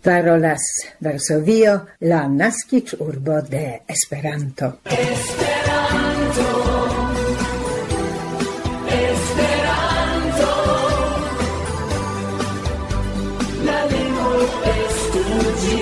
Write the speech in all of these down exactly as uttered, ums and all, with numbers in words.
Parolas Varsovio, la naskiĝurbo de Esperanto. Esperanto, Esperanto, la lingvo estu ĝi,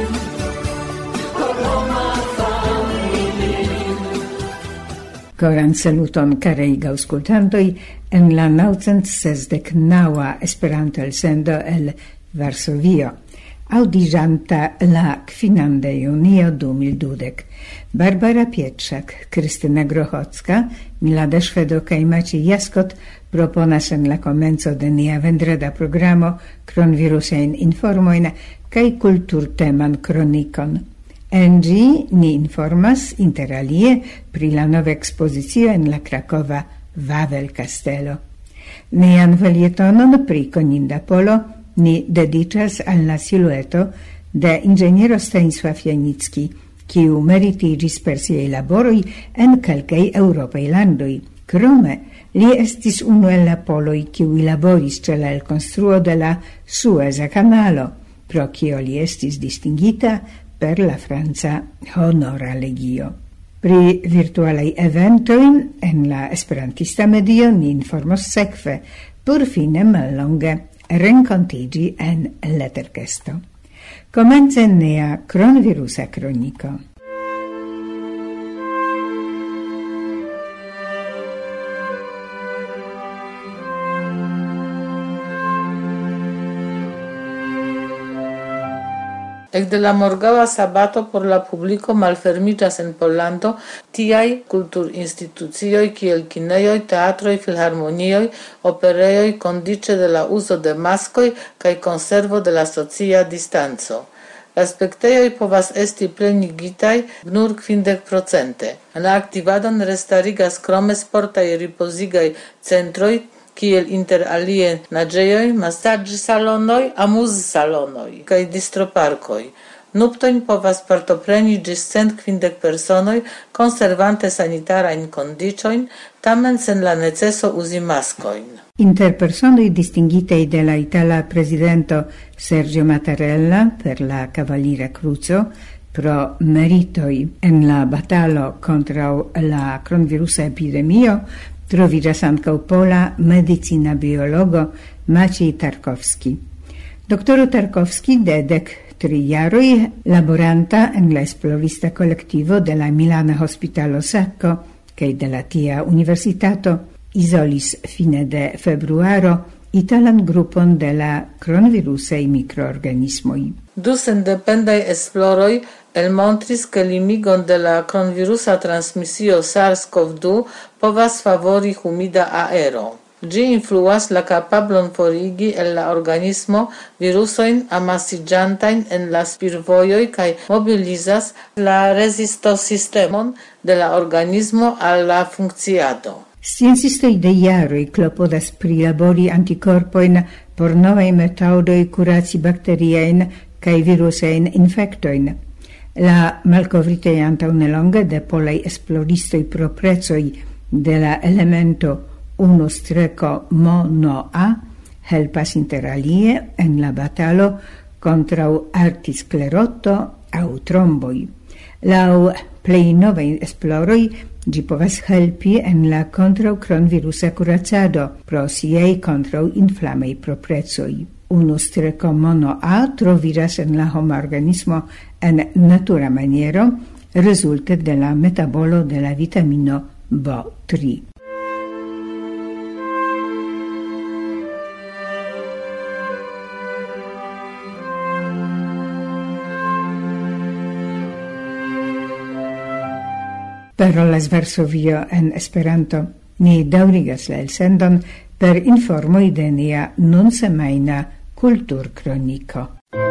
por homa familio. Koran saluton, carei aŭskultantoj, en la naŭcent sesdek naŭa Esperanto elsendo el Varsovio. Audiĝanta la kvinan de junio du mil dudek. Barbara Pietrzak, Krystyna Grochocka, Milada Szwedo kaj Maciej Jaskot proponas en la komenco de nia vendreda programo kronvirusajn informojn kaj kulturteman kronikon. En ĝi ni informas inter alie pri la nova ekspozicio en la krakova Vavel-kastelo. Nian felietonon pri Koninda Polo ni dedicas al la silueto de ingeniero Stanisław Janicki, kiu meritiĝis per siaj laboroj en kelkaj eŭropaj landoj. Krome, li estis unu el la poloj, kiuj laboris ĉe la elkonstruo de la Sueza Kanalo, pro kio li estis distingita per la franca Honora Legio. Pri virtualaj eventoj en la esperantista medio ni informos sekve, por fine mallonge renkontiĝi en Letterkesto. Komence nia kronvirusa kroniko. Ekde la morgaŭa sabato por la publiko malfermiĝas en Pollando tiaj kulturinstitucioj kiel kinejoj, teatroj, filharmonioj, operejoj kondiĉe de la uzo de maskoj kaj konservo de la socia distanco. La spektejoj povas esti plenigitaj nur kvindek procente. La aktivadon restarigas krome sportaj ripozigaj centroj, kiel inter alie naĝejoj, masaĝsalonoj, amuzsalonoj kaj distroparkoj. Nuptojn povas partopreni ĝis cent kvindek personoj, konservante sanitarajn kondiĉojn, tamen sen la neceso uzi maskojn. Inter personoj distingitaj de la itala prezidento Sergio Mattarella per la Kavalira Kruco pro meritoj en la batalo kontraŭ la kronvirusa epidemio, troviĝas ankaŭ pola medicina biologo Maciej Tarkowski. Doktoro Tarkowski de dek tri jaroj laboranta en la esplorista kolektivo de la Milana Hospitalo Sacco kaj de la tia universitato izolis fine de februaro italan grupon de la kronvirusaj mikroorganismoj. Du sendependaj esploroj elmontris ke limigon de la kronvirusa transmisio SARS-CoV du povas favori humida aero. Ĝi influas la kapablon forigi el la organismo virusojn amasiĝantajn en la spirvojoj kaj mobilizas la rezistosistemon de la organismo al la funkciado. Sciencistoj de jaroj klopodas prilabori antikorpojn por novaj metodoj kuraci bakteriajn kaj virusajn infektojn. La malkovritaj antaŭ nelonge de polaj esploristoj pro precoj de la elemento unu mono A helpas inter alie en la batalo kontraŭ artiskleroto aŭ tromboj. Laŭ plej novaj esploroj ĝi povas helpi en la kontraŭ kronvirusa kuracado pro siaj kontraŭinflamaj proprecoj. Unu mono A troviĝas en la homa organismo en natura maniero rezulte de la metabolo de la vitamino B tri. Parolas Varsovio en Esperanto. Ni daŭrigas la elsendon per informoj de nia nunsemajna kulturkroniko.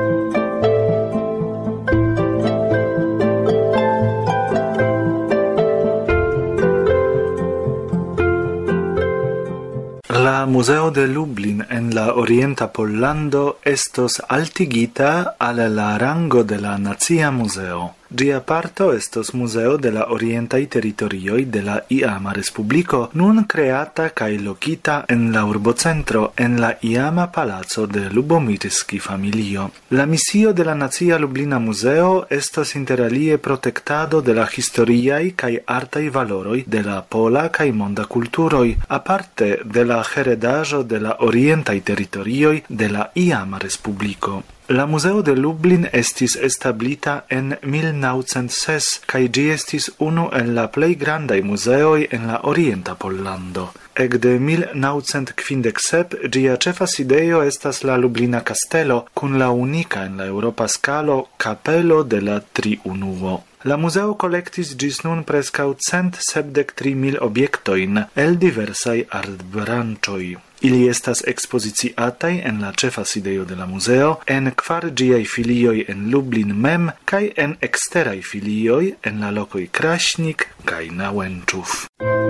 La Museo de Lublin en la Orienta Pollando estos altigita al la rango de la Nacia Museo. Gia parto estos Museo de la Orientaj Teritorioj de la iama Respubliko, nun creata kaj lokita en la urbocentro en la iama Palaco de Lubomirski familio. La misio de la Nacia Lublina Museo estos interalie protektado de la historiaj kaj artaj valoroj de la pola kaj monda kulturoj, aparte de la heredaĵo de la orientaj teritorioj de la iama Respubliko. La Museo de Lublin estis establita en mil naŭcent ses kaj ĝi estis unu el la plej grandaj muzeoj en la orienta Pollando. Ekde mil naŭcent kvindek sep ĝia ĉefa sidejo estas la Lublina Kastelo kun la unika en la eŭropa skalo kapelo de la Triunuo. La museo kolektis ĝis nun preskaŭ cent sepdek tri mil objektojn el diversaj artbranĉoj. Ili estas ekspoziciataj en la ĉefa sidejo de la museo, en kvar ĝiaj filioj en Lublin mem kaj en eksteraj filioj en la lokoj Kraśnik kaj Nałęczów.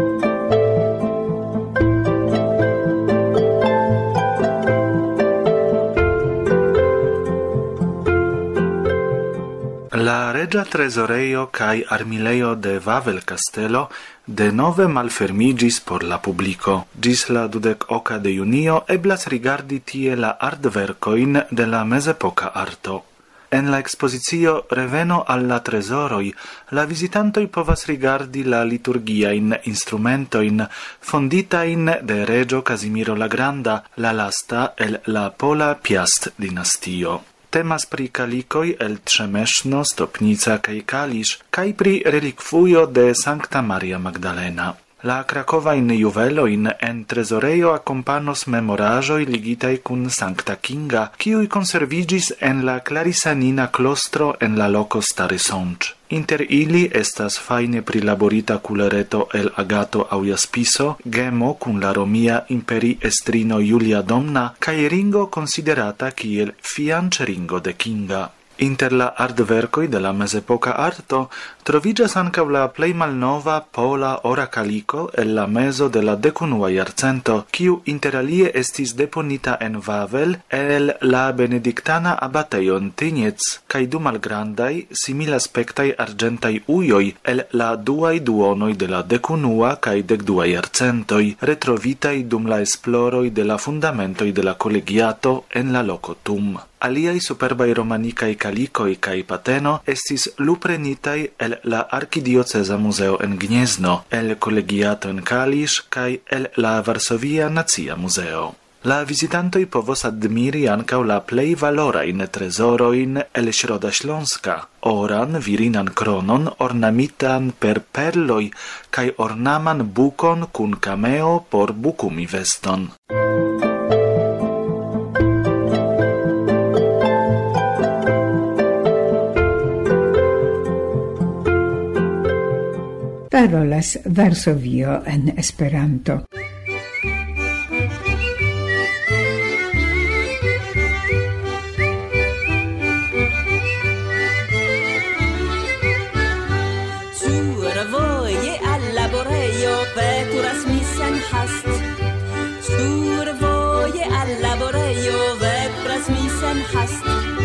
La Regia Trezorejo kaj Armilejo de Wawel Castello denove malfermigis por la publico. Gis la dudek oka de junio eblas rigardi tie la artverkojn de la mezepoka arto. En la expozicio Reveno al la trezoroj, la vizitantoj povas rigardi la liturgiajn instrumentojn fonditajn de Regio Kazimiro la Granda, la lasta el la Pola Piast dinastio. Temas pri kalikoj el Trzemeszno, Stopnica kaj Kalisz, kaj pri relikvujo de Sankta Maria Magdalena. La krakowajn juvelojn en trezorejo akompanos memoraĵoj ligitaj kun Sankta Kinga, kiuj konserviĝis en la Clarisanina klostro en la loko Stary Sącz. Inter ili estas fajne prilaborita kulereto el agato aŭ jaspiso, gemo kun la romia imperiestrino Julia Domna kaj ringo konsiderata kiel fianĉringo de Kinga. Inter la artverkoj de la mezepoka arto troviĝas ankaŭ la plej malnova pola ora kaliko el la mezo de la dekunua jarcento, kiu interalie estis deponita en Wawel el la benediktana abatejo en Tyniec kaj du malgrandaj similaspektaj arĝentaj ujoj el la duaj duonoj de la dekunua kaj dekdua jarcentoj, retrovitaj dum la esploroj de la fundamentoj de la kolegiato en la loko Tum. Aliaj superbaj romanikaj kalikoj kaj pateno estis luprenitaj el la Arkidioceza Muzeo en Gniezno, el Kolegiato en Kalisz kaj el la Varsovia Nacia Muzeo. La vizitantoj povos admiri ankaŭ la plej valorajn trezorojn el Środa Śląska, oran virinan kronon ornamitan per perloj kaj ornaman bukon kun kameo por bukumi veston. Parolas Varsovio en Esperanto. Survoje al laborejo veturas mi sen hast. Survoje al laborejo veturas mi sen hast.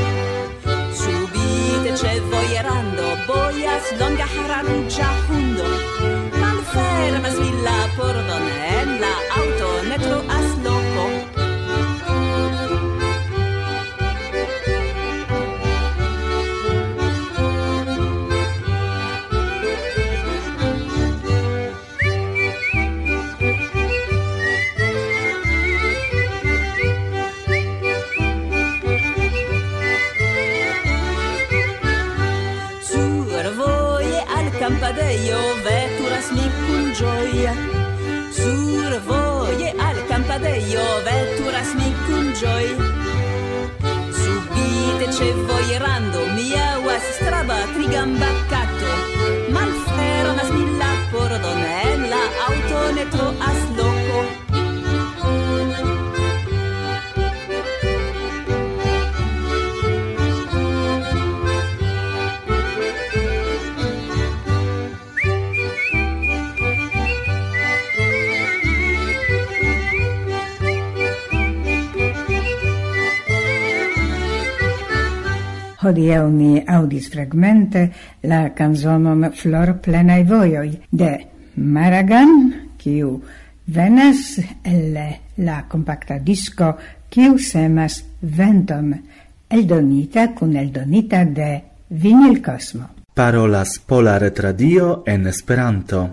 Subite ĉe vojerando bojas longa hara ruĝa hundo. Malfermas vi la pordon en la aŭto ne troas loko. Campadejo veturas mi kun ĝoja. Survoje al campadejo veturas mi kun ĝoja. Subite ĉe vojerando mi aŭas straba trigamba kato. Malfermas mi la pordon en la aŭto ne troas loko. Hodiaŭ ni audis fragmente la canzonon Flor plenaj vojoj de Maragan, kiu venas el la compacta disco kiu semas Venton, eldonita kun eldonita de Vinyl Cosmo. Parolas Pola Retradio en Esperanto.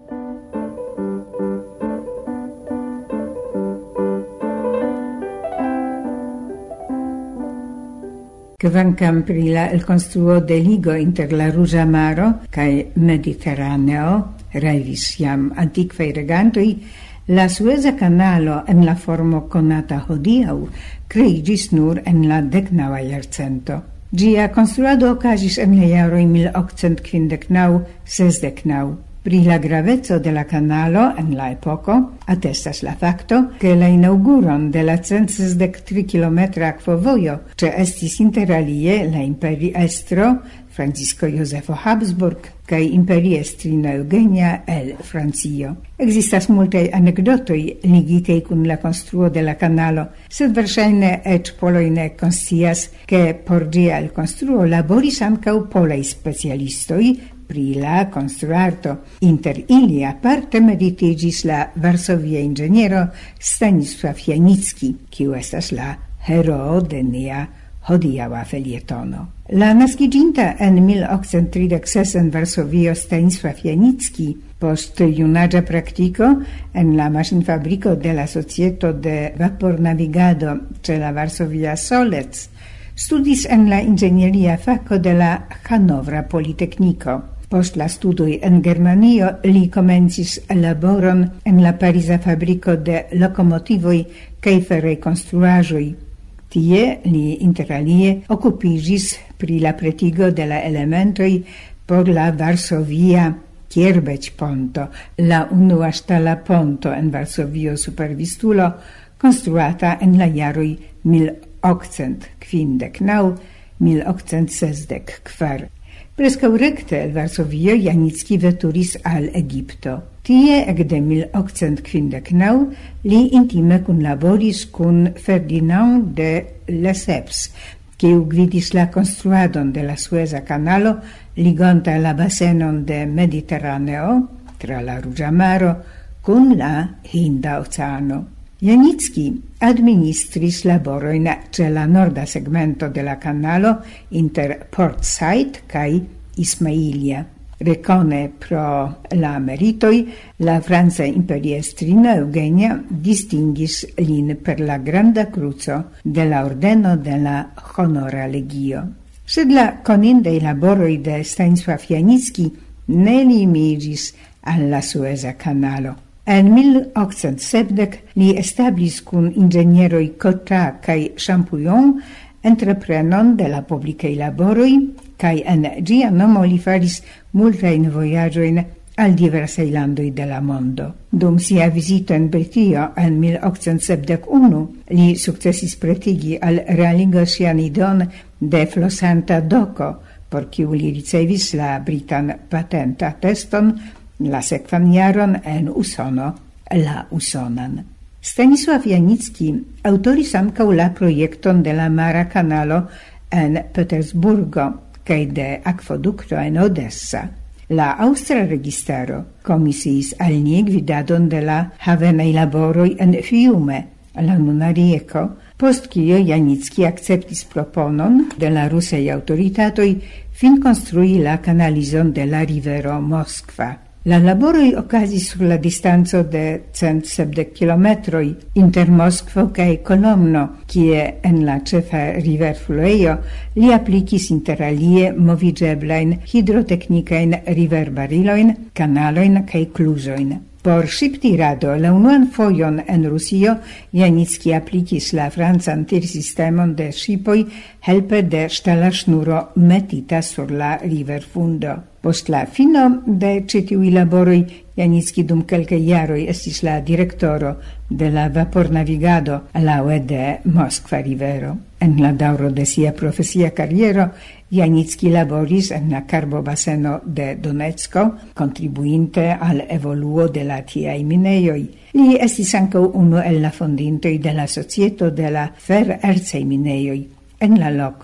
Kvankam pri la el construo de ligo inter la Ruĝa Maro kaj Mediteraneo revis jam antikvaj regantoj, la Sueza Kanalo en la formo konata hodiaŭ kreiĝis nur en la deknaŭa jarcento. Ĝia konstruado okazis en la jaroj mil okcent kvindek naŭ sesdek naŭ. Pri la graveco de la kanalo en la epoko atestas la fakto, ke la inauguron de la cent sesdek tri kilometra akvovojo ĉeestis inter alie la imperiestro Francisco Josefo Habsburg kaj imperiestrino Eugenia el Francio. Ekzistas multaj anekdotoj ligitaj kun la konstruo de la kanalo, sed verŝajne eĉ poloj ne konscias, ke por ĝia elkonstruo laboris ankaŭ polaj specialistoj pri la konstruarto. Inter ili aparte meritiĝis la varsovia inĝeniero Stanisław Janicki, kiu estas la heroo de nia hodiaŭa felietono. La naskiĝinta en mil okcent tridek ses en Varsovio Stanisław Janicki post junaĝa praktiko en la maŝinfabriko de la Societo de Vapornavigado ĉe la Varsovia Solec studis en la inĝenieria fako de la Hanovra Politekniko. Post la studoj en Germanio li komencis laboron en la pariza fabriko de lokomotivoj kaj feraj konstruaĵoj. Tie li inter alie okupiĝis pri la pretigo de la elementoj por la Varsovia Kierbeĉ-ponto, la unua ŝtala ponto en Varsovio super Vistulo, konstruata en la jaroj mil okcent kvindek naŭ - mil okcent sesdek kvar. Preskaŭ rekte el Varsovio Janicki veturis al Egipto. Tie ekde mil okcent kvindek naŭ li intime kunlaboris kun Ferdinand de Lesseps, kiu gvidis la konstruadon de la Sueza Kanalo ligonta la basenon de Mediteraneo tra la Ruĝa Maro kun la Hinda Oceano. Janicki administris laborojn ĉe la norda segmento de la kanalo inter Port Said kaj Ismailia. Rekone pro la meritoj, la franca imperiestrino Eugenia distingis lin per la granda kruco de la ordeno de la Honora Legio. Sed la konindaj laboroj de Stanisław Janicki ne limiĝis al la Sueza Kanalo. En mil okcent sepdek li establis kun inĝenieroj Cotta kaj Champollion entreprenon de la publikaj laboroj, kaj en ĝia nomo li faris multajn vojaĝojn al diversaj landoj de la mondo. Dum sia vizito en Britio en mil okcent sepdek unu li sukcesis pretigi al realigo sian idon de flosanta doko, por kiu li ricevis la britan patentateston la sekvan jaron en Usono, la Usonan. Stanisław Janicki autoris ankaŭ la projekton de la Mara Kanalo en Petersburgo kaj de akvodukto en Odessa. La aŭstra registaro komisiis al ni gvidadon de la havenaj laboroj en Fiume, la nuna Rijeko, post kio Janicki akceptis proponon de la rusaj aŭtoritatoj finkonstrui la kanalizon de la rivero Moskva. La laboroj okazis sur la distanco de cent sepdek kilometroj inter Moskvo kaj Kolomno, kie en la ĉefa riverfluejo li aplikis inter alie moviĝeblajn hidroteknikajn riverbarilojn, kanalojn kaj kluzojn. Por ŝiptirado la unuan fojon en Rusio Janicki aplikis la francan tirsistemon de ŝipoj helpe de ŝtala ŝnuro metita sur la riverfundo. Post la fino de ĉi tiuj laboroj Janicki dum kelkaj jaroj estis la direktoro de la vapornavigado laŭe de Moskva rivero. En la daŭro de sia profesia kariero Janicki laboris en la karbobaseno de Donecko, kontribuinte al evoluo de la tiaj minejoj. Li estis ankaŭ unu el la fondintoj de la Societo de la Ferercaj Minejoj en la loko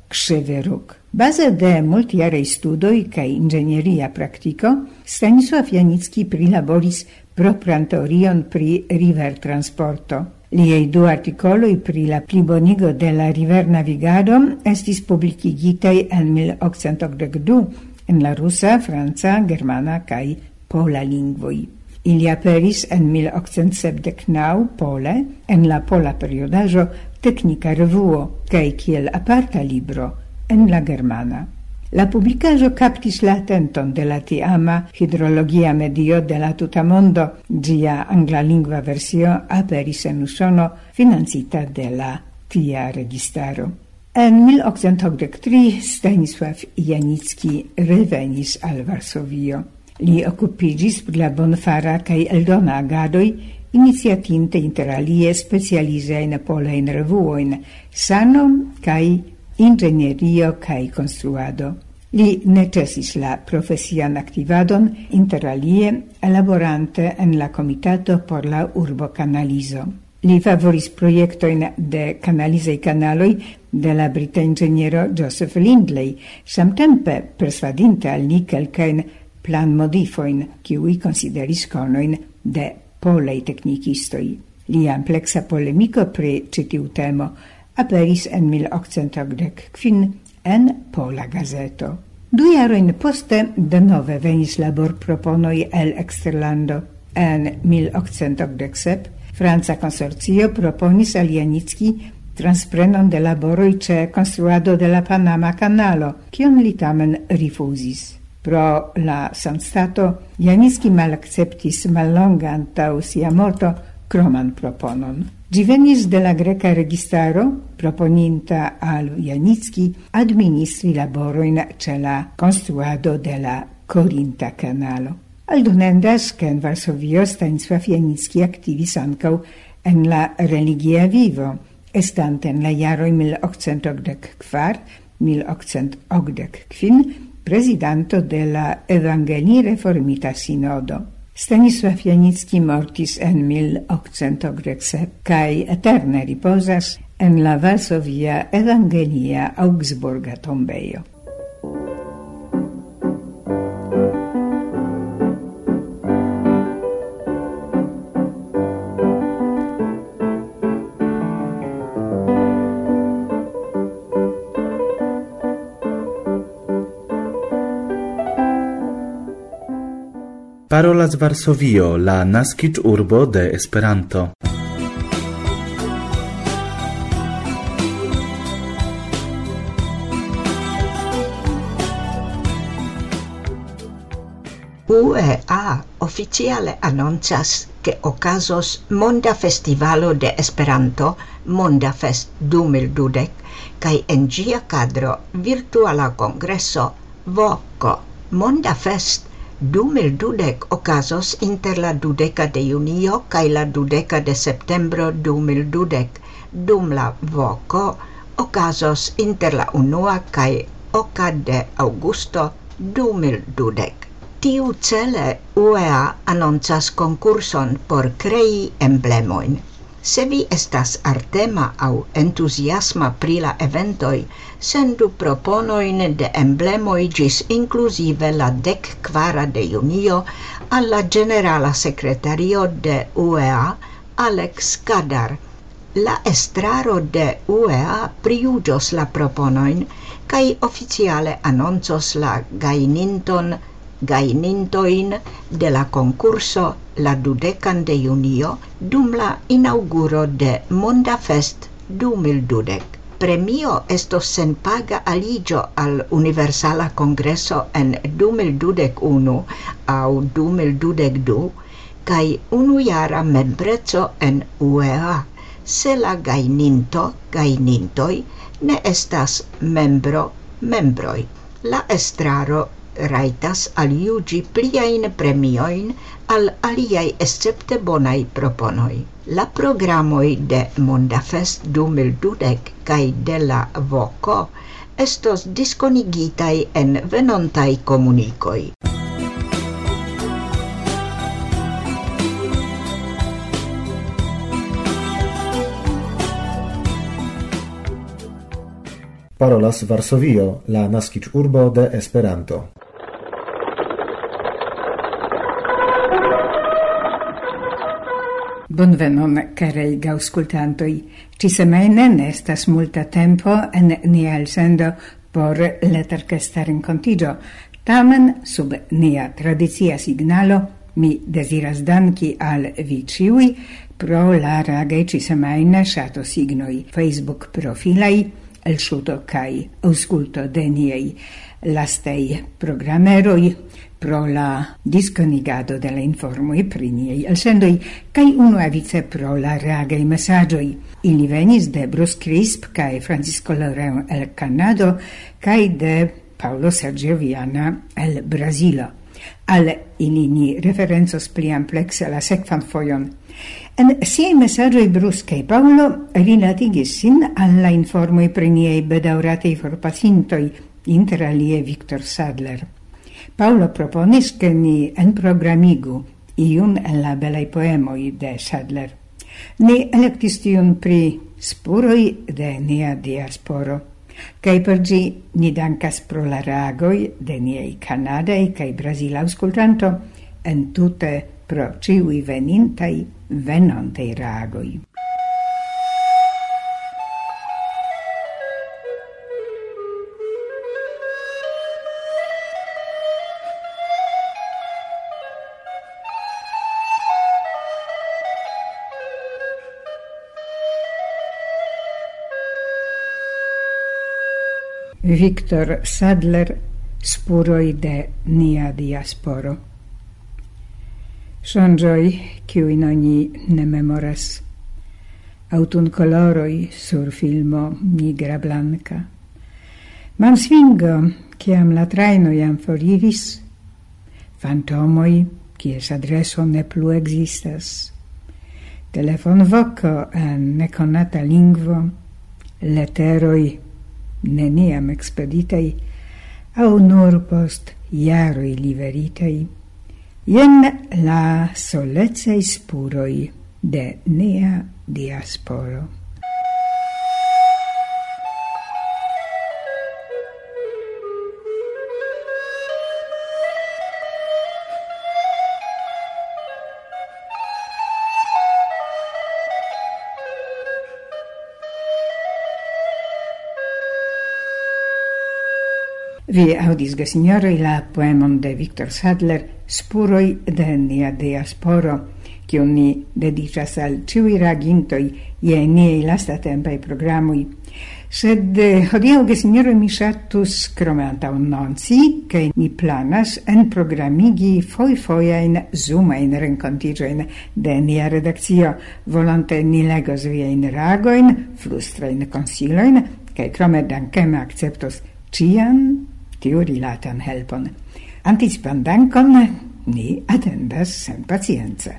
krzywy róg. Baze de multiarei studoi kaj ingenieria praktiko Stanisław Janicki prilaboris proprantorion pri river transporto. Liaj du artikoloj pri la plibonigo de la river navigado estis publikigitaj en mil okcent okdek du en la rusa, franca, germana kaj pola lingvoj. Ili aperis en mil okcent sepdek naŭ pole en la pola periodaĵo Teknika Revuo kaj kiel aparta libro en la germana. La publicaĵo kaptis la atenton de la tiama hidrologia medio de la tuta mondo. Ĝia anglalingva versio aperis en Usono, financita de la tia registaro. En mil okcent okdek tri Stanisław Janicki revenis al Varsovio. Li okupiĝis pri la bonfara kaj eldona agadoj, iniciatinte inter alie specializajn polajn revuojn Sano kaj Ingenierio kaj konstruado. Li necesis la profesian aktivadon inter alie elaborante en la Komitato por la urbokanalizo. Li favoris projektojn de kanalizaj kanaloj de la brita inĝeniero Joseph Lindley, samtempe persvadinte al li kelkajn plan modifojn, kiuj konsideris konojn de polaj teknikistoj. Lia ampleksa polemiko pri ĉi tiu temo aperis en mil okcent okdek kvin en Pola Gazeto. Du jarojn poste denove venis laborproponoj el eksterlando. En mil okcent okdek sep franca konsorcio proponis al Janicki transprenon de laboroj ĉe konstruado de la Panama Kanalo, kion li tamen rifuzis. Pro la sanstato Janicki malakceptis mallonge antaŭ sia morto kroman proponon. Ĝi venis de la greka registaro, proponinta al Janicki administri laborojn ĉe la konstruado de la Korinta Kanalo. Aldonendas, ke en Varsovio Stanisław Janicki aktivis ankaŭ en la religia vivo, estante en la jaroj mil okcent okdek kvar - mil okcent okdek kvin prezidanto de la Evangelii Reformita Sinodo. Stanisław Janicki mortis en mil okcent okdek sep kaj eterne ripozas en la Varsovia Evangelia Augsburga tombejo. Parolas Varsovio, la naskiĝurbo de Esperanto. U E A oficiale anoncas che okazos Monda Festivalo de Esperanto, Monda Fest du mil dudek, kaj en ĝia kadro virtuala kongreso Voko. Monda Fest du mil dudek okazos inter la dudeka de junio kaj la dudeka de septembro du mil dudek, dum la Voko okazos inter la unua kaj oka de aŭgusto du mil dudek. Tiu cele U E A anoncas konkurson por krei emblemojn. Se vi estas artema aŭ entuziasma pri la eventoj, sendu proponojn de emblemoj ĝis inkluzive la dek kvara de junio al la ĝenerala sekretario de U E A, Alex Kadar. La estraro de U E A prijuĝos la proponojn kaj oficiale anoncos la gajninton gajnintojn de la konkurso la dudekan de junio dum la inaŭguro de Monda Fest du mil dudek. Premio estos senpaga aliĝo al Universala Kongreso en du mil dudek unu aŭ du mil dudek du kaj unujara membreco en U E A, se la gajninto gajnintoj ne estas membro membroj. La estraro rajtas aljuĝi pliajn premiojn al aliaj escepte bonaj proponoj. La programoj de Monda Fest du mil dudek kaj de la Voko estos diskonigitaj en venontaj komunikoj. Parolas Varsovio, la naskiĝurbo de Esperanto. Bonvenon, carei gaŭskultantoj. Ĉi-semajne ne estas multa tempo en nia elsendo por leterkesta renkontiĝo. Tamen, sub nia tradicia signalo, mi deziras danki al vi ĉiuj pro la ragaj ĉi-semajne ŝatosignoj, Facebook profilaj, elŝuto kaj aŭskulto de niaj lastaj programeroj, pro la disconigado de la informoi pri niei elsendoi, cae unuavice pro la reagei messagioi. Ili venis de Bruce Crisp cae Francisco Loreo el Canado, cae de Paulo Sergio Viana el Brasilo. Al ili ni referenzos pli amplexe la sekvan fojon. En siei messagioi Bruce cae Paulo rilatigis sin al la informoi pri niei bedaŭratei forpasintoi, inter alie Victor Sadler. Paulo proponis che ni enprogramigu iun en la belai poemoi de Sadler. Ni electis tiun pri spuroi de nia diasporo, cae per gi ni dankas pro la reagoi de niei canadei cae Brasila auscultanto, en tute pro ciui venintai venontei reagoi. Victor Sadler, spuroi de nia diasporo. Songioi, kiuin oni ne memoras. Autun coloroi sur filmo nigra blanca. Mansvingo, kiam la traino jam foriris. Fantomoi, kies adreso ne plu existas. Telefon voco en neconata lingvo. Letteroi neniam expeditei, au nur post jaroi liveritei. Jen la solecei spuroi de nia diasporo. Vi audis, gesignoroi, la poemon de Victor Sadler, Spuroi de nia diasporo, kiun ni dedicas al ciui reagintoi je niei lastatempaj programui. Sed hodiaŭ, gesignoroi, mi ŝatus krome antaŭ nonci, ke ni planas enprogramigi fojfojajn zoomajn renkontiĝojn de nia redakcio. Volonte ni legos viajn reagojn, frustrajn konsilojn, kaj krome dankeme akceptos ĉian tiu rilatan helpon. Anticipan dankon ni atendas sen pacience.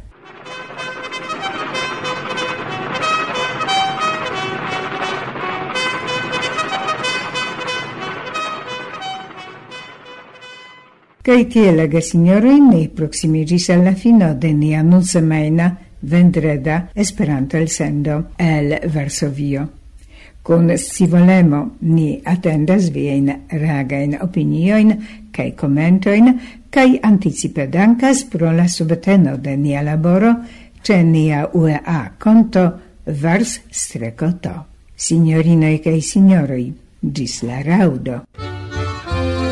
Kai tiele, gesignoroi, ni proximigis alla fino de nia nunsemaina vendreda Esperanto elsendo el Varsovio. Con scivolemo ni attendas vien reagain opinioin cae commentoin, cae anticipe dankas pro la subteno de nia laboro ce nia U E A conto Vars Strecoto. Signorinoi cae signoroi, gis la raudo.